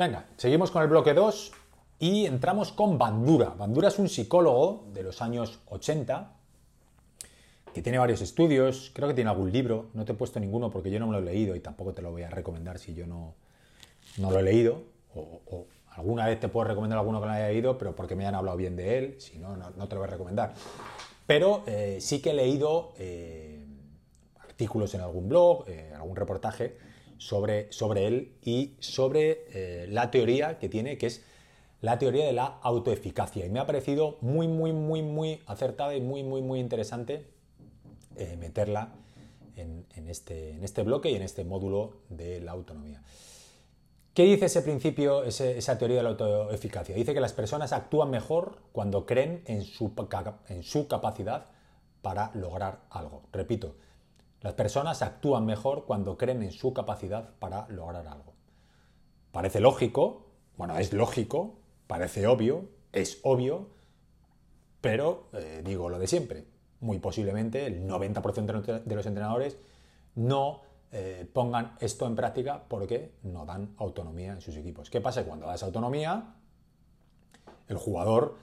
Venga, seguimos con el bloque 2 y entramos con Bandura. Bandura es un psicólogo de los años 80 que tiene varios estudios, creo que tiene algún libro, no te he puesto ninguno porque yo no me lo he leído y tampoco te lo voy a recomendar si yo no lo he leído, o alguna vez te puedo recomendar alguno que lo haya leído, pero porque me hayan hablado bien de él, si no, no te lo voy a recomendar. Pero sí que he leído artículos en algún blog, algún reportaje sobre él y sobre la teoría que tiene, que es la teoría de la autoeficacia. Y me ha parecido muy acertada y muy interesante meterla en este bloque y en este módulo de la autonomía. ¿Qué dice ese principio, esa teoría de la autoeficacia? Dice que las personas actúan mejor cuando creen en su capacidad para lograr algo. Repito, las personas actúan mejor cuando creen en su capacidad para lograr algo. Parece lógico, bueno, es lógico, parece obvio, es obvio, pero digo lo de siempre. Muy posiblemente el 90% de los entrenadores no pongan esto en práctica porque no dan autonomía en sus equipos. ¿Qué pasa? Cuando das autonomía, el jugador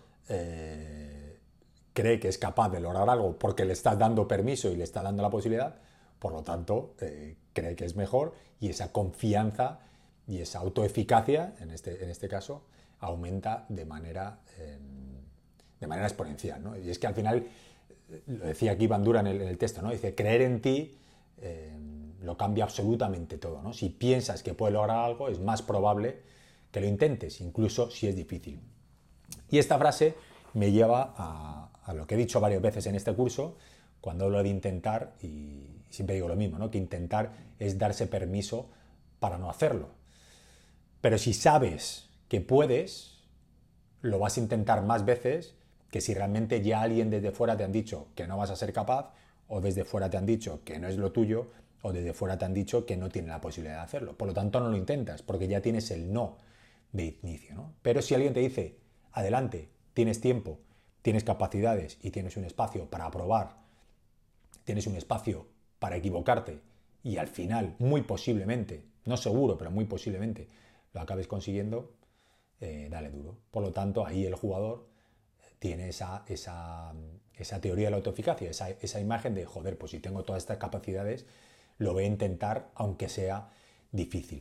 cree que es capaz de lograr algo porque le estás dando permiso y le está dando la posibilidad, por lo tanto, cree que es mejor y esa confianza y esa autoeficacia, en este caso, aumenta de manera exponencial, ¿no? Y es que al final, lo decía aquí Bandura en el texto, ¿no? Dice, creer en ti lo cambia absolutamente todo, ¿no? Si piensas que puedes lograr algo, es más probable que lo intentes, incluso si es difícil. Y esta frase me lleva a lo que he dicho varias veces en este curso, cuando hablo de intentar, y siempre digo lo mismo, ¿no? Que intentar es darse permiso para no hacerlo. Pero si sabes que puedes, lo vas a intentar más veces que si realmente ya alguien desde fuera te han dicho que no vas a ser capaz, o desde fuera te han dicho que no es lo tuyo, o desde fuera te han dicho que no tienes la posibilidad de hacerlo. Por lo tanto, no lo intentas, porque ya tienes el no de inicio, ¿no? Pero si alguien te dice, adelante, tienes tiempo, tienes capacidades y tienes un espacio para probar, tienes un espacio para equivocarte y al final, muy posiblemente, no seguro, pero muy posiblemente, lo acabes consiguiendo, dale duro. Por lo tanto, ahí el jugador tiene esa teoría de la autoeficacia, esa imagen de, joder, pues si tengo todas estas capacidades, lo voy a intentar aunque sea difícil.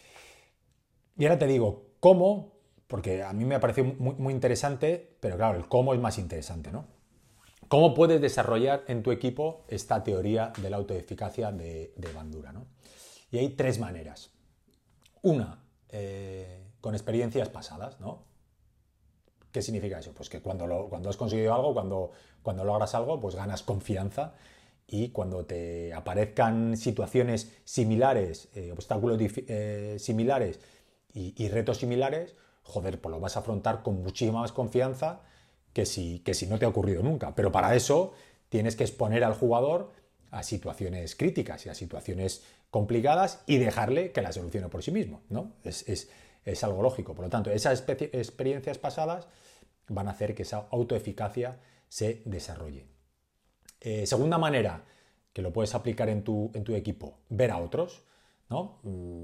Y ahora te digo, ¿cómo? Porque a mí me ha parecido muy interesante, pero claro, el cómo es más interesante, ¿no? ¿Cómo puedes desarrollar en tu equipo esta teoría de la autoeficacia de Bandura, ¿no? Y hay tres maneras. Una, con experiencias pasadas, ¿no? ¿Qué significa eso? Pues que cuando has conseguido algo, cuando logras algo, pues ganas confianza y cuando te aparezcan situaciones similares, obstáculos similares y retos similares, joder, pues lo vas a afrontar con muchísima más confianza que si no te ha ocurrido nunca. Pero para eso tienes que exponer al jugador a situaciones críticas y a situaciones complicadas y dejarle que la solucione por sí mismo, ¿no? Es algo lógico. Por lo tanto, esas experiencias pasadas van a hacer que esa autoeficacia se desarrolle. Segunda manera que lo puedes aplicar en tu equipo, ver a otros, ¿no?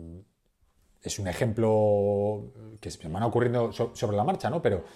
Es un ejemplo que se me van ocurriendo sobre la marcha, ¿no? Pero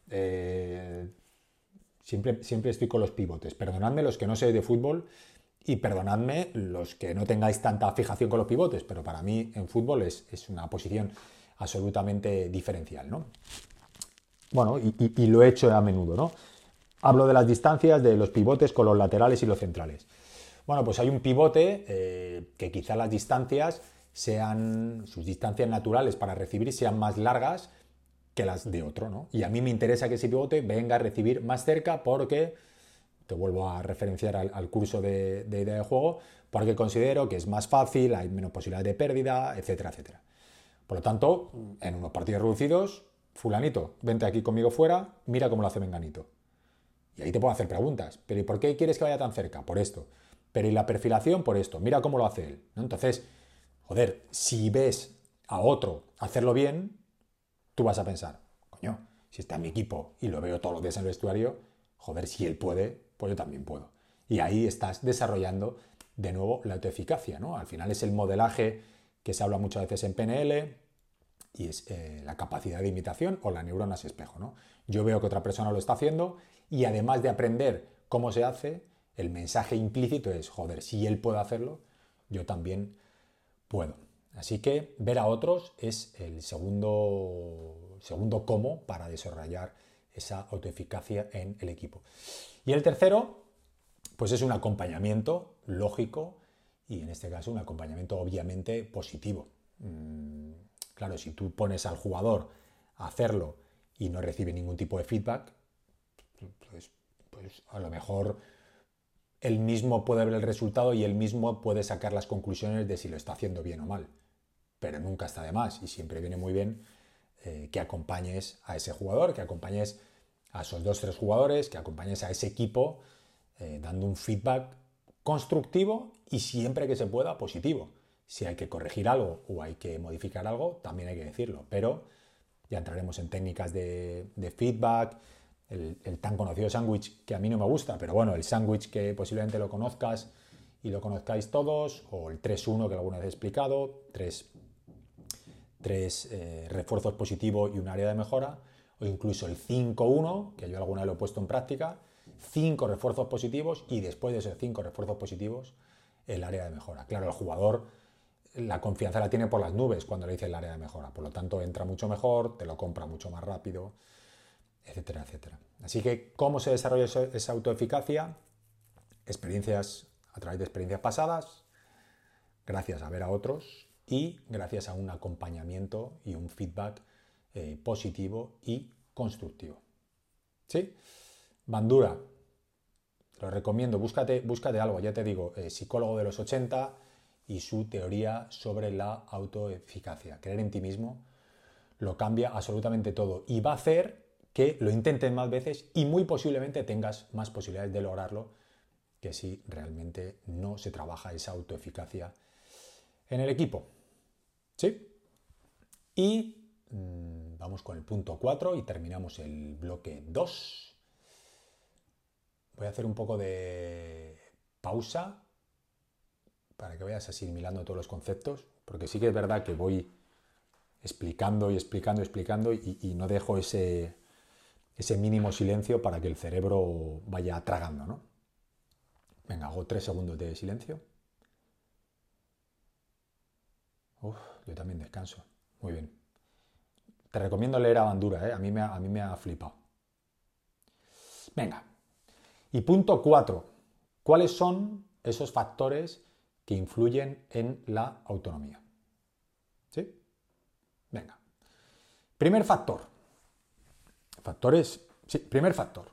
siempre estoy con los pivotes. Perdonadme los que no sé de fútbol y perdonadme los que no tengáis tanta fijación con los pivotes, pero para mí en fútbol es una posición absolutamente diferencial, ¿no? Bueno, y lo he hecho a menudo, ¿no? Hablo de las distancias de los pivotes con los laterales y los centrales. Bueno, pues hay un pivote que quizá las distancias sus distancias naturales para recibir sean más largas que las de otro, ¿no? Y a mí me interesa que ese pivote venga a recibir más cerca porque, te vuelvo a referenciar al curso de idea de juego, porque considero que es más fácil, hay menos posibilidad de pérdida, etcétera, etcétera. Por lo tanto, en unos partidos reducidos, fulanito, vente aquí conmigo fuera, mira cómo lo hace menganito. Y ahí te puedo hacer preguntas. ¿Pero y por qué quieres que vaya tan cerca? Por esto. ¿Pero y la perfilación? Por esto. Mira cómo lo hace él, ¿no? Entonces, joder, si ves a otro hacerlo bien, tú vas a pensar, coño, si está en mi equipo y lo veo todos los días en el vestuario, joder, si él puede, pues yo también puedo. Y ahí estás desarrollando de nuevo la autoeficacia, ¿no? Al final es el modelaje que se habla muchas veces en PNL, y es la capacidad de imitación o las neuronas espejo, ¿no? Yo veo que otra persona lo está haciendo y además de aprender cómo se hace, el mensaje implícito es, joder, si él puede hacerlo, yo también puedo. Así que ver a otros es el segundo cómo para desarrollar esa autoeficacia en el equipo. Y el tercero, pues es un acompañamiento lógico y en este caso un acompañamiento obviamente positivo. Claro, si tú pones al jugador a hacerlo y no recibe ningún tipo de feedback, pues a lo mejor él mismo puede ver el resultado y él mismo puede sacar las conclusiones de si lo está haciendo bien o mal. Pero nunca está de más y siempre viene muy bien que acompañes a ese jugador, que acompañes a esos 2-3 jugadores, que acompañes a ese equipo dando un feedback constructivo y siempre que se pueda positivo. Si hay que corregir algo o hay que modificar algo, también hay que decirlo, pero ya entraremos en técnicas de feedback, el tan conocido sándwich que a mí no me gusta, pero bueno, el sándwich que posiblemente lo conozcas y lo conozcáis todos, o el 3-1 que alguna vez he explicado, tres refuerzos positivos y un área de mejora, o incluso el 5-1, que yo alguna vez lo he puesto en práctica, 5 refuerzos positivos y después de esos 5 refuerzos positivos, el área de mejora. Claro, el jugador la confianza la tiene por las nubes cuando le dice el área de mejora, por lo tanto entra mucho mejor, te lo compra mucho más rápido, etcétera, etcétera. Así que, ¿cómo se desarrolla esa autoeficacia? Experiencias a través de experiencias pasadas, gracias a ver a otros y gracias a un acompañamiento y un feedback positivo y constructivo. ¿Sí? Bandura, te lo recomiendo, búscate algo, ya te digo, psicólogo de los 80 y su teoría sobre la autoeficacia. Creer en ti mismo lo cambia absolutamente todo y va a hacer que lo intentes más veces y muy posiblemente tengas más posibilidades de lograrlo que si realmente no se trabaja esa autoeficacia en el equipo. ¿Sí? Y vamos con el punto 4 y terminamos el bloque 2. Voy a hacer un poco de pausa para que vayas asimilando todos los conceptos, porque sí que es verdad que voy explicando y no dejo ese mínimo silencio para que el cerebro vaya tragando, ¿no? Venga, hago 3 segundos de silencio. Yo también descanso. Muy bien. Te recomiendo leer a Bandura, ¿eh? A mí me ha flipado. Venga. Y punto 4. ¿Cuáles son esos factores que influyen en la autonomía? ¿Sí? Venga. Primer factor. Primer factor.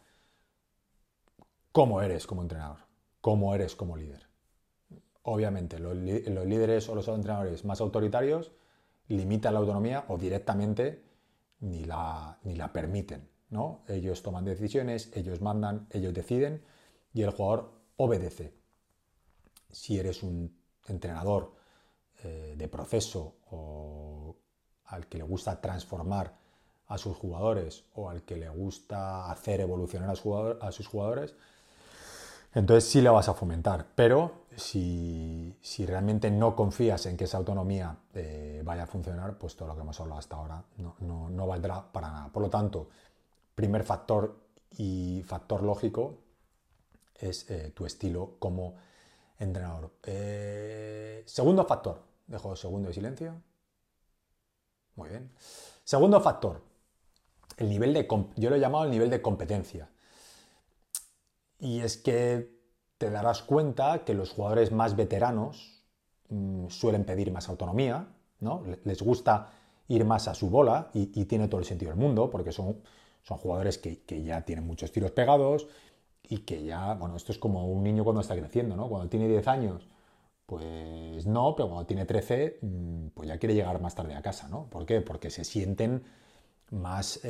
¿Cómo eres como entrenador? ¿Cómo eres como líder? Obviamente, los líderes o los entrenadores más autoritarios limitan la autonomía o directamente ni la permiten, ¿no? Ellos toman decisiones, ellos mandan, ellos deciden y el jugador obedece. Si eres un entrenador de proceso o al que le gusta transformar a sus jugadores o al que le gusta hacer evolucionar a sus jugadores, entonces sí la vas a fomentar, pero si realmente no confías en que esa autonomía vaya a funcionar, pues todo lo que hemos hablado hasta ahora no valdrá para nada. Por lo tanto, primer factor y factor lógico es tu estilo como entrenador. Segundo factor, dejo segundo de silencio. Muy bien. Segundo factor, yo lo he llamado el nivel de competencia. Y es que te darás cuenta que los jugadores más veteranos suelen pedir más autonomía, ¿no? Les gusta ir más a su bola y tiene todo el sentido del mundo porque son jugadores que ya tienen muchos tiros pegados y que ya, bueno, esto es como un niño cuando está creciendo, ¿no? Cuando tiene 10 años, pues no, pero cuando tiene 13, pues ya quiere llegar más tarde a casa, ¿no? ¿Por qué? Porque se sienten más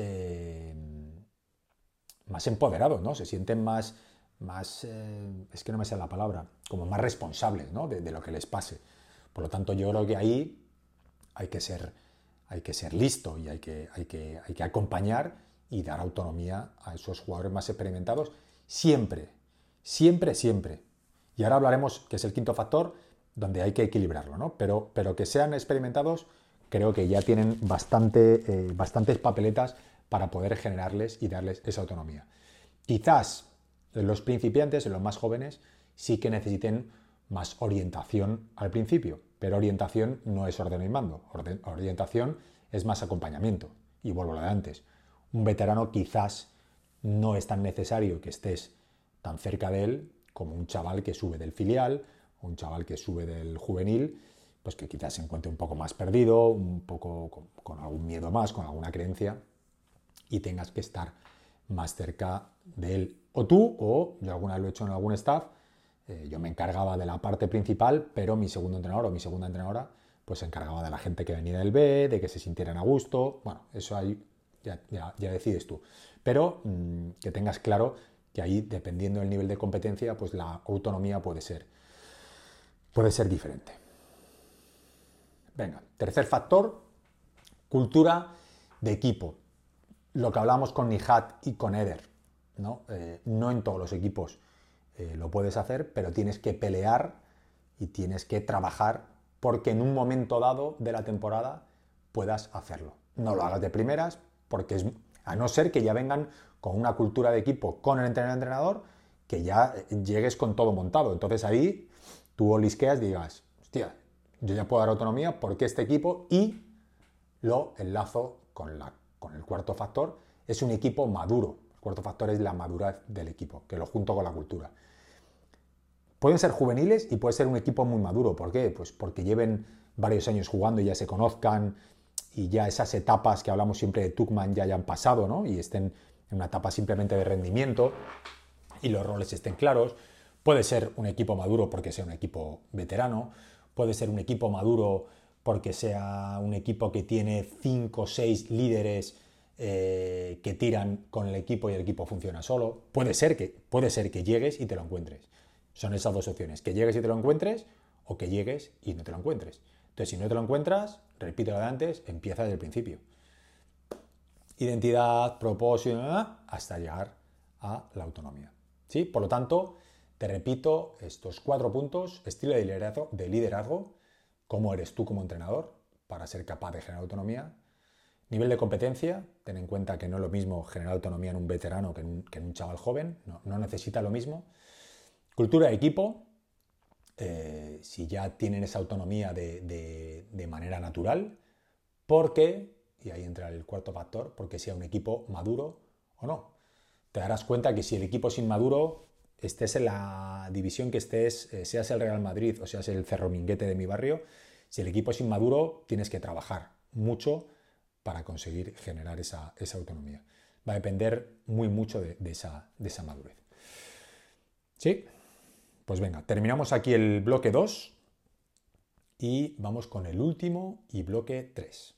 empoderados, ¿no? Se sienten más es que no me sale la palabra, como más responsables, ¿no? de lo que les pase. Por lo tanto, yo creo que ahí hay que ser listo y hay que acompañar y dar autonomía a esos jugadores más experimentados siempre, siempre, siempre. Y ahora hablaremos, que es el quinto factor, donde hay que equilibrarlo, ¿no? Pero que sean experimentados creo que ya tienen bastantes papeletas para poder generarles y darles esa autonomía. Quizás los principiantes, los más jóvenes, sí que necesiten más orientación al principio, pero orientación no es orden y mando, orientación es más acompañamiento. Y vuelvo a lo de antes, un veterano quizás no es tan necesario que estés tan cerca de él como un chaval que sube del filial o un chaval que sube del juvenil, pues que quizás se encuentre un poco más perdido, un poco con algún miedo más, con alguna creencia, y tengas que estar más cerca de él. O tú, o yo alguna vez lo he hecho en algún staff, yo me encargaba de la parte principal, pero mi segundo entrenador o mi segunda entrenadora pues se encargaba de la gente que venía del B, de que se sintieran a gusto. Bueno, eso ahí ya decides tú. Pero que tengas claro que ahí, dependiendo del nivel de competencia, pues la autonomía puede ser diferente. Venga, tercer factor, cultura de equipo. Lo que hablamos con Nihat y con Eder, ¿no? No en todos los equipos lo puedes hacer, pero tienes que pelear y tienes que trabajar porque en un momento dado de la temporada puedas hacerlo. No lo hagas de primeras, porque a no ser que ya vengan con una cultura de equipo con el entrenador, que ya llegues con todo montado. Entonces ahí tú olisqueas y digas, hostia, yo ya puedo dar autonomía porque este equipo, y lo enlazo con el cuarto factor, es un equipo maduro. El cuarto factor es la madurez del equipo, que lo junto con la cultura. Pueden ser juveniles y puede ser un equipo muy maduro. ¿Por qué? Pues porque lleven varios años jugando y ya se conozcan y ya esas etapas que hablamos siempre de Tuchman ya hayan pasado, ¿no? Y estén en una etapa simplemente de rendimiento y los roles estén claros. Puede ser un equipo maduro porque sea un equipo veterano. Puede ser un equipo maduro porque sea un equipo que tiene 5 o 6 líderes que tiran con el equipo y el equipo funciona solo. Puede ser que llegues y te lo encuentres. Son esas dos opciones, que llegues y te lo encuentres o que llegues y no te lo encuentres. Entonces, si no te lo encuentras, repite lo de antes, empieza desde el principio. Identidad, propósito, hasta llegar a la autonomía. ¿Sí? Por lo tanto, te repito estos 4 puntos: estilo de liderazgo, cómo eres tú como entrenador para ser capaz de generar autonomía; nivel de competencia, ten en cuenta que no es lo mismo generar autonomía en un veterano que en un chaval joven, no necesita lo mismo; cultura de equipo, si ya tienen esa autonomía de manera natural, porque, y ahí entra el cuarto factor, porque sea un equipo maduro o no. Te darás cuenta que si el equipo es inmaduro, estés en la división que estés, seas el Real Madrid o seas el Cerro Minguete de mi barrio, si el equipo es inmaduro, tienes que trabajar mucho para conseguir generar esa autonomía. Va a depender muy mucho de esa madurez. ¿Sí? Pues venga, terminamos aquí el bloque 2 y vamos con el último y bloque 3.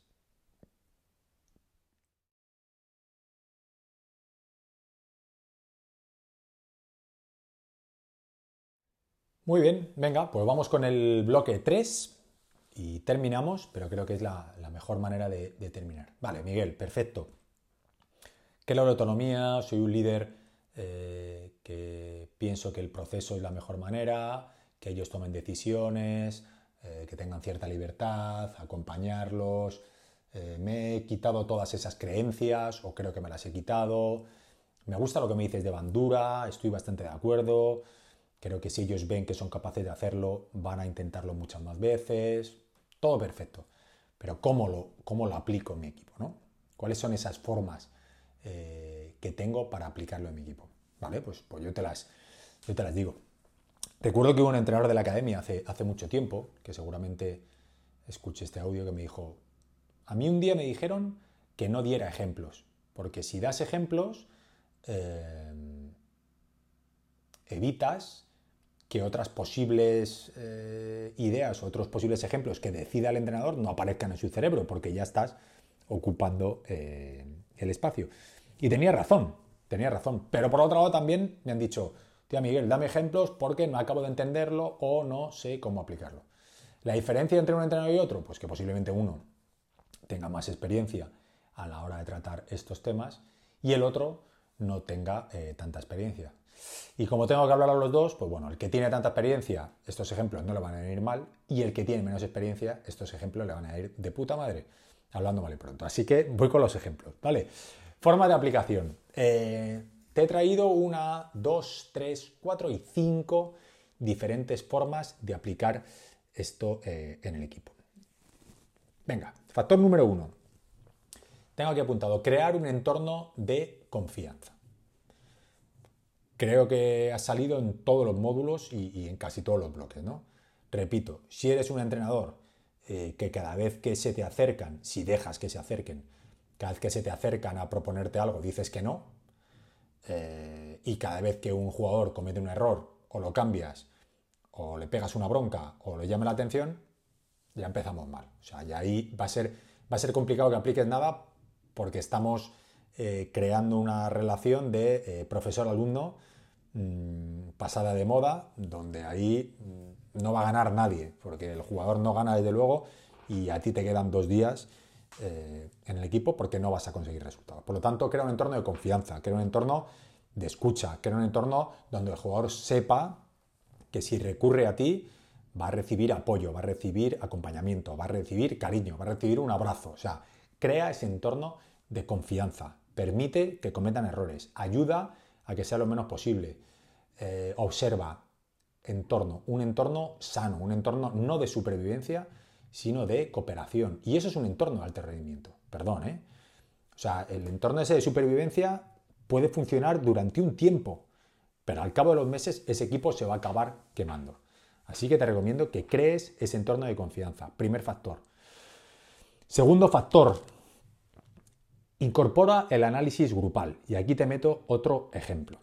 Muy bien, venga, pues vamos con el bloque 3 y terminamos, pero creo que es la mejor manera de terminar. Vale, Miguel, perfecto. ¿Qué es la autonomía? Soy un líder que pienso que el proceso es la mejor manera, que ellos tomen decisiones, que tengan cierta libertad, acompañarlos. Me he quitado todas esas creencias, o creo que me las he quitado. Me gusta lo que me dices de Bandura, estoy bastante de acuerdo. Creo que si ellos ven que son capaces de hacerlo, van a intentarlo muchas más veces. Todo perfecto. Pero ¿cómo lo aplico en mi equipo, ¿no? ¿Cuáles son esas formas que tengo para aplicarlo en mi equipo? Vale, pues yo te las digo. Recuerdo que hubo un entrenador de la academia hace mucho tiempo, que seguramente escuché este audio, que me dijo: a mí un día me dijeron que no diera ejemplos, porque si das ejemplos, evitas que otras posibles ideas o otros posibles ejemplos que decida el entrenador no aparezcan en su cerebro, porque ya estás ocupando el espacio. Y tenía razón, pero por otro lado también me han dicho: tía Miguel, dame ejemplos porque no acabo de entenderlo o no sé cómo aplicarlo. La diferencia entre un entrenador y otro, pues que posiblemente uno tenga más experiencia a la hora de tratar estos temas y el otro no tenga tanta experiencia. Y como tengo que hablar a los dos, pues bueno, el que tiene tanta experiencia, estos ejemplos no le van a ir mal, y el que tiene menos experiencia, estos ejemplos le van a ir de puta madre, hablando mal y pronto. Así que voy con los ejemplos, ¿vale? Forma de aplicación. Te he traído 1, 2, 3, 4 y 5 diferentes formas de aplicar esto en el equipo. Venga, factor número 1. Tengo aquí apuntado, crear un entorno de confianza. Creo que ha salido en todos los módulos y en casi todos los bloques, ¿no? Repito, si eres un entrenador que cada vez que se te acercan, si dejas que se acerquen, cada vez que se te acercan a proponerte algo dices que no, y cada vez que un jugador comete un error o lo cambias o le pegas una bronca o le llama la atención, ya empezamos mal. O sea, ya ahí va a ser complicado que apliques nada porque estamos creando una relación de profesor-alumno pasada de moda, donde ahí no va a ganar nadie, porque el jugador no gana desde luego y a ti te quedan 2 días en el equipo porque no vas a conseguir resultados. Por lo tanto, crea un entorno de confianza, crea un entorno de escucha, crea un entorno donde el jugador sepa que si recurre a ti va a recibir apoyo, va a recibir acompañamiento, va a recibir cariño, va a recibir un abrazo. O sea, crea ese entorno de confianza, permite que cometan errores, ayuda a que sea lo menos posible, observa un entorno sano, un entorno no de supervivencia, sino de cooperación. Y eso es un entorno de alto rendimiento, perdón, ¿eh? O sea, el entorno ese de supervivencia puede funcionar durante un tiempo, pero al cabo de los meses ese equipo se va a acabar quemando. Así que te recomiendo que crees ese entorno de confianza. Primer factor. Segundo factor, incorpora el análisis grupal. Y aquí te meto otro ejemplo.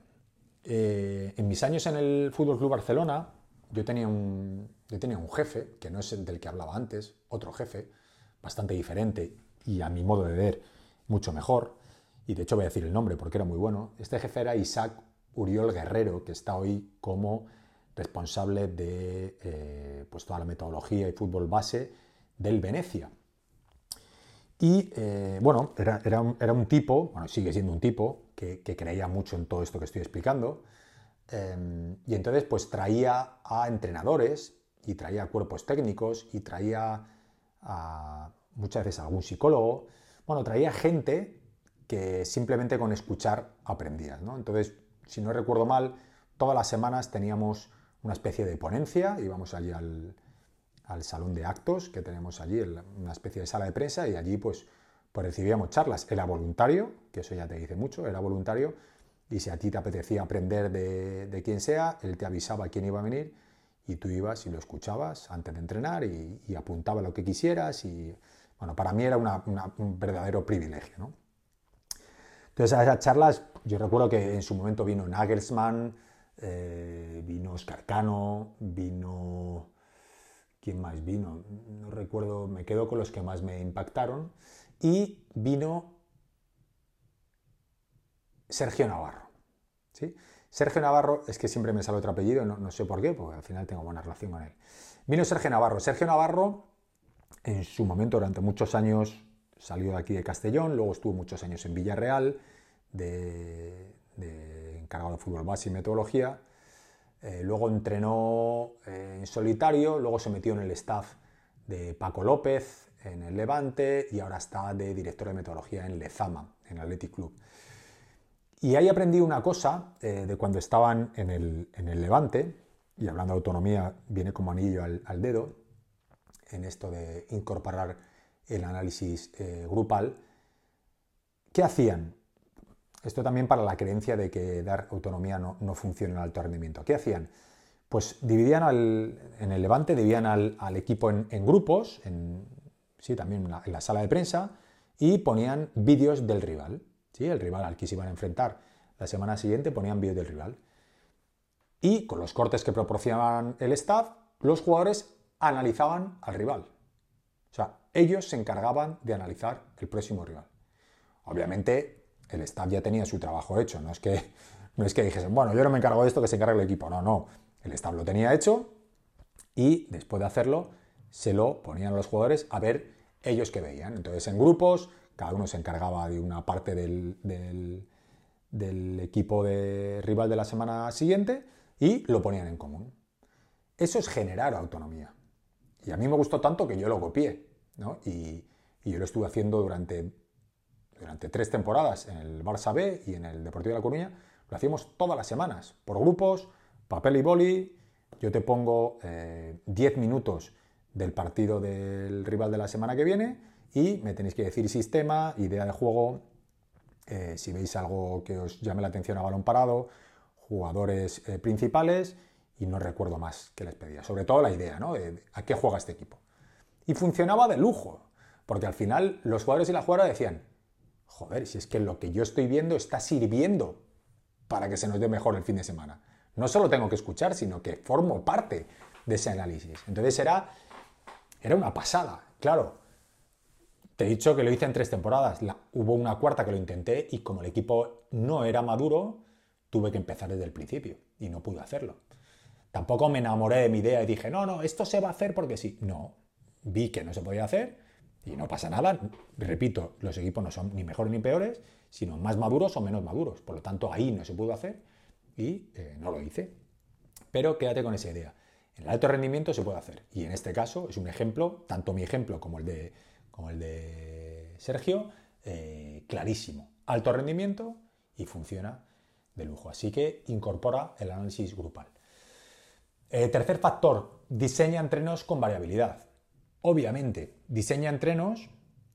En mis años en el Fútbol Club Barcelona, yo tenía un jefe, que no es el del que hablaba antes, otro jefe, bastante diferente y a mi modo de ver mucho mejor. Y de hecho voy a decir el nombre porque era muy bueno. Este jefe era Isaac Uriol Guerrero, que está hoy como responsable de pues toda la metodología y fútbol base del Venezia. Y bueno, era un tipo, bueno, sigue siendo un tipo que creía mucho en todo esto que estoy explicando, y entonces pues traía a entrenadores y traía a cuerpos técnicos y traía muchas veces a algún psicólogo, bueno, traía gente que simplemente con escuchar aprendías, ¿no? Entonces, si no recuerdo mal, todas las semanas teníamos una especie de ponencia, íbamos allí al salón de actos que tenemos allí, una especie de sala de prensa, y allí pues recibíamos charlas. Era voluntario, que eso ya te dice mucho, era voluntario, y si a ti te apetecía aprender de quien sea, él te avisaba quién iba a venir y tú ibas y lo escuchabas antes de entrenar y apuntaba lo que quisieras y bueno, para mí era un verdadero privilegio, ¿no? Entonces a esas charlas, yo recuerdo que en su momento vino Nagelsmann, vino Óscar Cano, vino... ¿Quién más vino? No recuerdo, me quedo con los que más me impactaron. Y vino Sergio Navarro. ¿Sí? Sergio Navarro, es que siempre me sale otro apellido, no sé por qué, porque al final tengo buena relación con él. Vino Sergio Navarro. Sergio Navarro, en su momento, durante muchos años, salió de aquí de Castellón, luego estuvo muchos años en Villarreal, de encargado de fútbol base y metodología. Luego entrenó en solitario, luego se metió en el staff de Paco López en el Levante y ahora está de director de metodología en Lezama, en el Athletic Club. Y ahí aprendí una cosa de cuando estaban en el Levante, y hablando de autonomía viene como anillo al dedo, en esto de incorporar el análisis grupal. ¿Qué hacían? Esto también para la creencia de que dar autonomía no funciona en alto rendimiento. ¿Qué hacían? Pues dividían en el Levante, dividían al equipo en grupos, sí, también en la sala de prensa, y ponían vídeos del rival. ¿Sí? El rival al que se iban a enfrentar la semana siguiente ponían vídeos del rival. Y con los cortes que proporcionaban el staff, los jugadores analizaban al rival. O sea, ellos se encargaban de analizar el próximo rival. Obviamente el staff ya tenía su trabajo hecho, no es que dijesen, bueno, yo no me encargo de esto, que se encargue el equipo. No, el staff lo tenía hecho y después de hacerlo se lo ponían a los jugadores a ver ellos qué veían. Entonces en grupos, cada uno se encargaba de una parte del del equipo de rival de la semana siguiente y lo ponían en común. Eso es generar autonomía. Y a mí me gustó tanto que yo lo copié, ¿no? Y yo lo estuve haciendo durante 3 temporadas en el Barça B y en el Deportivo de La Coruña. Lo hacíamos todas las semanas, por grupos, papel y boli. Yo te pongo 10 minutos del partido del rival de la semana que viene y me tenéis que decir sistema, idea de juego, si veis algo que os llame la atención a balón parado, jugadores principales, y no recuerdo más que les pedía. Sobre todo la idea, ¿no? ¿A qué juega este equipo? Y funcionaba de lujo, porque al final los jugadores y las jugadoras decían, joder, si es que lo que yo estoy viendo está sirviendo para que se nos dé mejor el fin de semana. No solo tengo que escuchar, sino que formo parte de ese análisis. Entonces era una pasada. Claro, te he dicho que lo hice en 3 temporadas. Hubo una cuarta que lo intenté y como el equipo no era maduro, tuve que empezar desde el principio y no pude hacerlo. Tampoco me enamoré de mi idea y dije, no, esto se va a hacer porque sí. No, vi que no se podía hacer y no pasa nada. Repito, los equipos no son ni mejores ni peores, sino más maduros o menos maduros. Por lo tanto, ahí no se pudo hacer y no lo hice. Pero quédate con esa idea. En el alto rendimiento se puede hacer. Y en este caso es un ejemplo, tanto mi ejemplo como el de Sergio, clarísimo. Alto rendimiento y funciona de lujo. Así que incorpora el análisis grupal. Tercer factor, diseña entrenos con variabilidad. Obviamente, diseña entrenos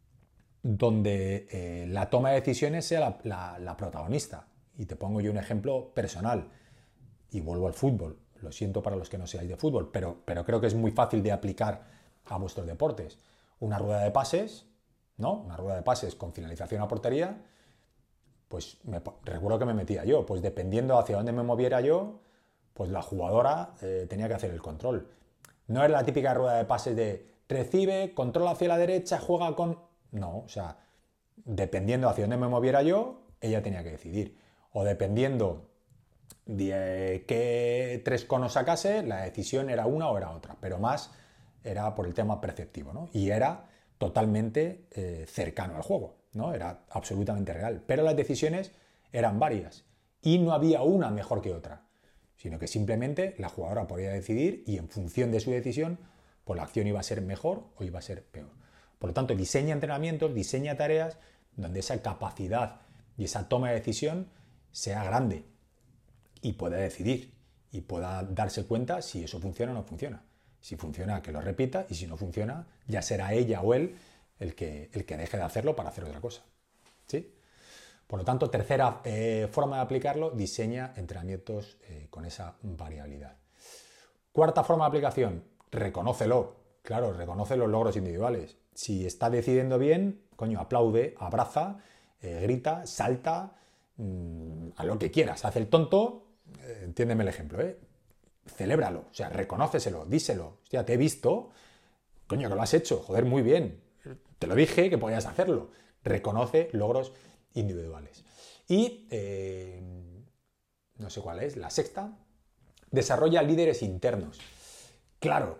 donde la toma de decisiones sea la protagonista. Y te pongo yo un ejemplo personal. Y vuelvo al fútbol. Lo siento para los que no seáis de fútbol, pero creo que es muy fácil de aplicar a vuestros deportes. Una rueda de pases, ¿no? Una rueda de pases con finalización a portería, pues recuerdo que me metía yo. Pues dependiendo hacia dónde me moviera yo, pues la jugadora tenía que hacer el control. No era la típica rueda de pases de recibe, controla hacia la derecha, juega con... No, o sea, dependiendo hacia dónde me moviera yo, ella tenía que decidir. O dependiendo de qué 3 conos sacase, la decisión era una o era otra, pero más era por el tema perceptivo, ¿no? Y era totalmente cercano al juego, ¿no? Era absolutamente real. Pero las decisiones eran varias y no había una mejor que otra, sino que simplemente la jugadora podía decidir y en función de su decisión, pues la acción iba a ser mejor o iba a ser peor. Por lo tanto, diseña entrenamientos, diseña tareas donde esa capacidad y esa toma de decisión sea grande y pueda decidir y pueda darse cuenta si eso funciona o no funciona. Si funciona, que lo repita, y si no funciona, ya será ella o él el que deje de hacerlo para hacer otra cosa. ¿Sí? Por lo tanto, tercera forma de aplicarlo, diseña entrenamientos con esa variabilidad. Cuarta forma de aplicación, reconócelo. Claro, reconoce los logros individuales. Si está decidiendo bien, coño, aplaude, abraza, grita, salta, a lo que quieras. Haz el tonto, entiéndeme el ejemplo, celébralo, o sea, reconóceselo, díselo. Hostia, te he visto, coño, que lo has hecho, joder, muy bien. Te lo dije que podías hacerlo. Reconoce logros individuales. Y, no sé cuál es, la sexta, desarrolla líderes internos. Claro,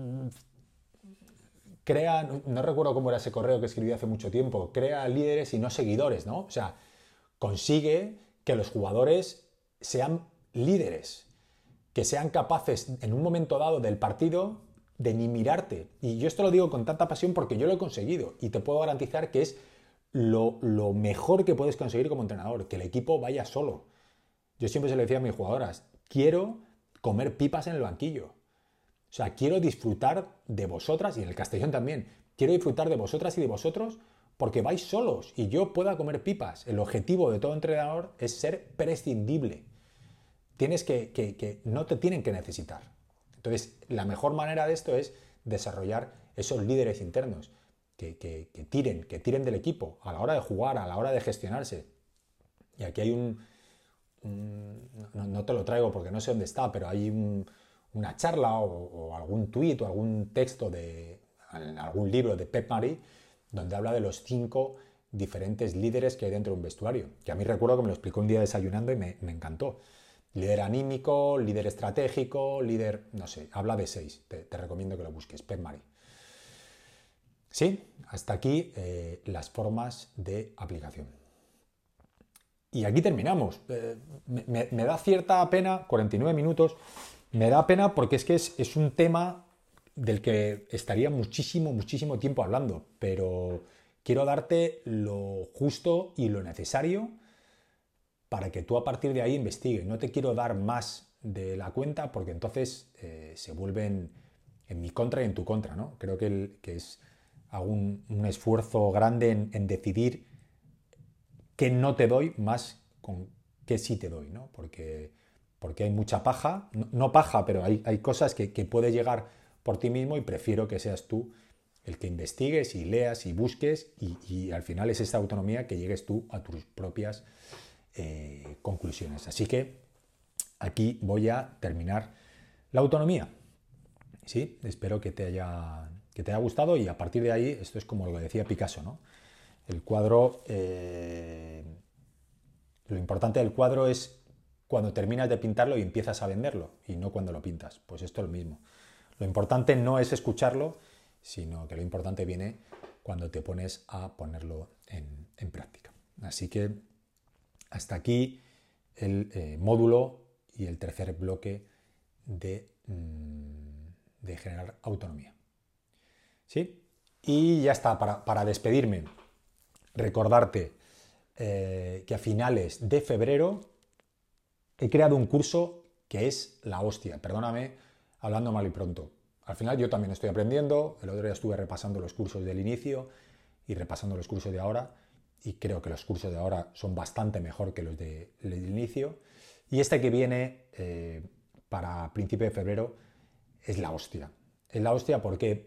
crea, no recuerdo cómo era ese correo que escribí hace mucho tiempo, crea líderes y no seguidores, ¿no? O sea, consigue que los jugadores sean líderes, que sean capaces en un momento dado del partido de ni mirarte. Y yo esto lo digo con tanta pasión porque yo lo he conseguido y te puedo garantizar que es lo mejor que puedes conseguir como entrenador, que el equipo vaya solo. Yo siempre se lo decía a mis jugadoras, quiero comer pipas en el banquillo. O sea, quiero disfrutar de vosotras, y en el Castellón también, quiero disfrutar de vosotras y de vosotros porque vais solos y yo pueda comer pipas. El objetivo de todo entrenador es ser prescindible. No te tienen que necesitar. Entonces, la mejor manera de esto es desarrollar esos líderes internos que tiren del equipo a la hora de jugar, a la hora de gestionarse. Y aquí hay no te lo traigo porque no sé dónde está, pero hay una charla o algún tuit o algún texto en algún libro de Pep Mari donde habla de los 5 diferentes líderes que hay dentro de un vestuario. Que a mí recuerdo que me lo explicó un día desayunando y me encantó. Líder anímico, líder estratégico, líder... no sé, habla de 6. Te recomiendo que lo busques, Pep Mari. Sí, hasta aquí las formas de aplicación. y aquí terminamos. Me da cierta pena, 49 minutos, me da pena porque es que es un tema del que estaría muchísimo, muchísimo tiempo hablando, pero quiero darte lo justo y lo necesario para que tú a partir de ahí investigues. No te quiero dar más de la cuenta porque entonces se vuelven en mi contra y en tu contra, ¿no? Creo que hago un esfuerzo grande en decidir qué no te doy más con qué sí te doy, ¿no? Porque hay mucha paja, no paja, pero hay cosas que puedes llegar por ti mismo y prefiero que seas tú el que investigues y leas y busques y al final es esta autonomía que llegues tú a tus propias conclusiones. Así que aquí voy a terminar la autonomía. Sí, espero que te haya gustado y a partir de ahí, esto es como lo decía Picasso, ¿no? El cuadro, lo importante del cuadro es cuando terminas de pintarlo y empiezas a venderlo y no cuando lo pintas. Pues esto es lo mismo. Lo importante no es escucharlo, sino que lo importante viene cuando te pones a ponerlo en práctica. Así que hasta aquí el módulo y el tercer bloque de generar autonomía. ¿Sí? Y ya está, para despedirme, recordarte que a finales de febrero he creado un curso que es la hostia. Perdóname, hablando mal y pronto. Al final yo también estoy aprendiendo. El otro día estuve repasando los cursos del inicio y repasando los cursos de ahora. Y creo que los cursos de ahora son bastante mejor que los del inicio. Y este que viene para principio de febrero es la hostia. Es la hostia porque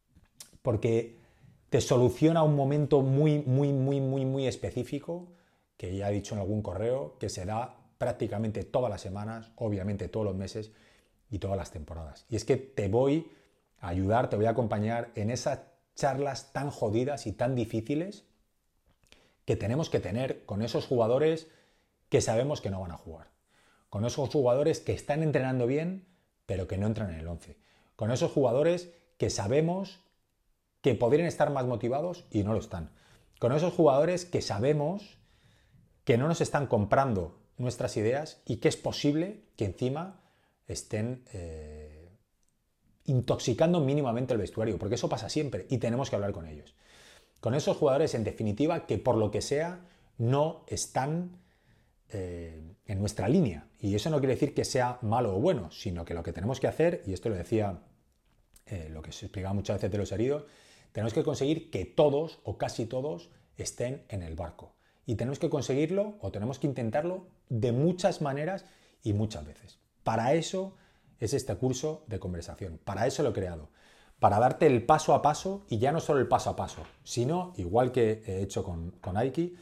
te soluciona un momento muy específico, que ya he dicho en algún correo, que se da prácticamente todas las semanas, obviamente todos los meses y todas las temporadas. Y es que te voy a ayudar, te voy a acompañar en esas charlas tan jodidas y tan difíciles que tenemos que tener con esos jugadores que sabemos que no van a jugar. Con esos jugadores que están entrenando bien, pero que no entran en el 11. Con esos jugadores que sabemos que podrían estar más motivados y no lo están. Con esos jugadores que sabemos que no nos están comprando nuestras ideas y que es posible que encima estén intoxicando mínimamente el vestuario, porque eso pasa siempre y tenemos que hablar con ellos. Con esos jugadores, en definitiva, que por lo que sea no están en nuestra línea. Y eso no quiere decir que sea malo o bueno, sino que lo que tenemos que hacer, y esto lo decía, lo que se explicaba muchas veces de los heridos, tenemos que conseguir que todos o casi todos estén en el barco. Y tenemos que conseguirlo o tenemos que intentarlo de muchas maneras y muchas veces. Para eso es este curso de conversación. Para eso lo he creado. Para darte el paso a paso y ya no solo el paso a paso, sino, igual que he hecho con Aiki,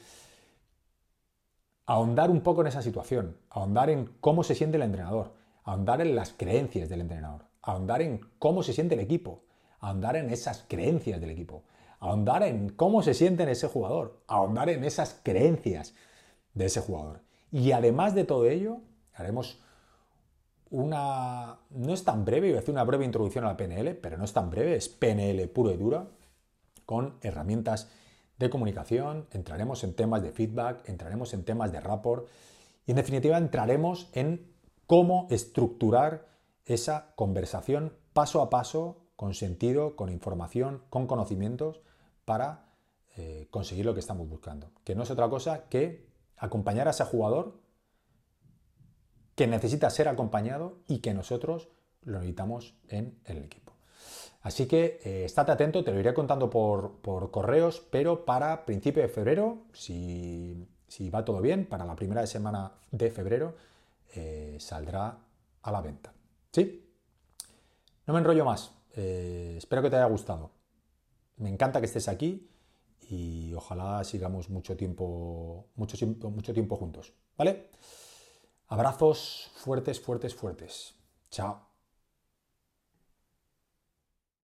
ahondar un poco en esa situación, ahondar en cómo se siente el entrenador, ahondar en las creencias del entrenador, ahondar en cómo se siente el equipo, ahondar en esas creencias del equipo, ahondar en cómo se siente ese jugador, ahondar en esas creencias de ese jugador. Y además de todo ello, haremos no es tan breve, iba a decir una breve introducción a la PNL, pero no es tan breve, es PNL puro y dura, con herramientas de comunicación, entraremos en temas de feedback, entraremos en temas de rapport y en definitiva entraremos en cómo estructurar esa conversación paso a paso, con sentido, con información, con conocimientos para conseguir lo que estamos buscando. Que no es otra cosa que acompañar a ese jugador que necesita ser acompañado y que nosotros lo necesitamos en el equipo. Así que estate atento, te lo iré contando por correos, pero para principio de febrero, si va todo bien, para la primera semana de febrero saldrá a la venta. ¿Sí? No me enrollo más. Espero que te haya gustado. Me encanta que estés aquí y ojalá sigamos mucho tiempo juntos. ¿Vale? Abrazos fuertes, fuertes, fuertes. Chao.